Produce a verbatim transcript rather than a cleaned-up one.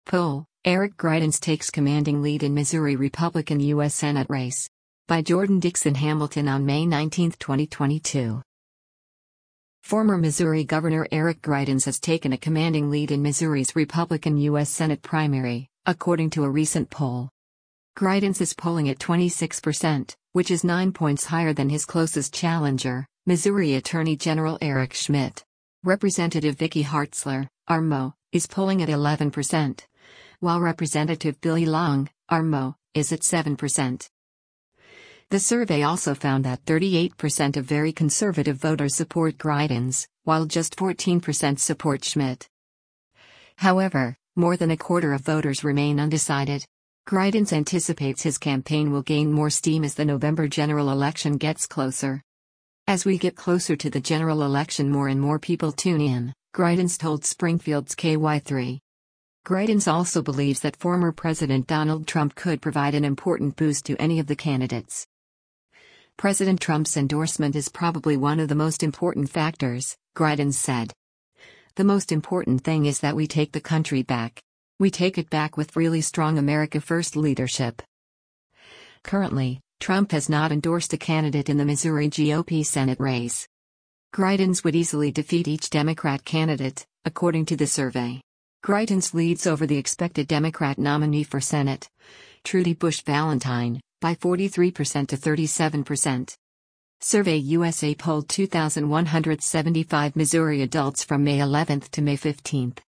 Poll: Eric Greitens takes commanding lead in Missouri Republican U S Senate race. By Jordan Dixon Hamilton on May nineteenth, twenty twenty-two. Former Missouri Governor Eric Greitens has taken a commanding lead in Missouri's Republican U S Senate primary, according to a recent poll. Greitens is polling at twenty-six percent, which is nine points higher than his closest challenger, Missouri Attorney General Eric Schmitt. Representative Vicky Hartzler, R M O, is polling at eleven percent, while Representative Billy Long, R M O, is at seven percent. The survey also found that thirty-eight percent of very conservative voters support Greitens, while just fourteen percent support Schmitt. However, more than a quarter of voters remain undecided. Greitens anticipates his campaign will gain more steam as the November general election gets closer. As we get closer to the general election, more and more people tune in, Greitens told Springfield's K Y three. Greitens also believes that former President Donald Trump could provide an important boost to any of the candidates. President Trump's endorsement is probably one of the most important factors, Greitens said. The most important thing is that we take the country back. We take it back with really strong America First leadership. Currently, Trump has not endorsed a candidate in the Missouri G O P Senate race. Greitens would easily defeat each Democrat candidate, according to the survey. Greitens leads over the expected Democrat nominee for Senate, Trudy Busch Valentine, by forty-three percent to thirty-seven percent. Survey U S A polled two thousand one hundred seventy-five Missouri adults from May eleventh to May fifteenth.